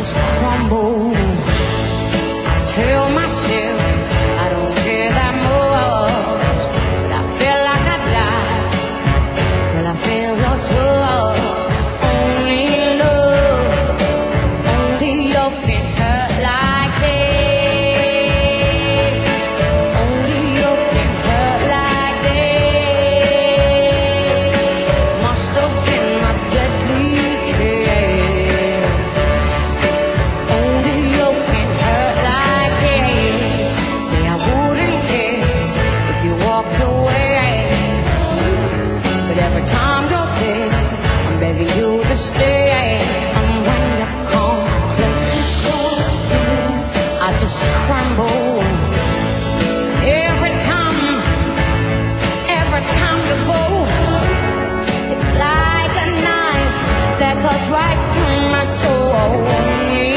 just crumble. I tell myself I don't care that much, but I feel like I died till I feel your touch. Only love, only love can hurt like this. Only love can hurt like this. Must have been my deadly kiss. Only love can hurt like this. Say I wouldn't care if you walked away, but every time you're there, I'm begging you to stay. And when you come close, I just tremble. Every time you go, it's like a knife that cuts right through my soul. Only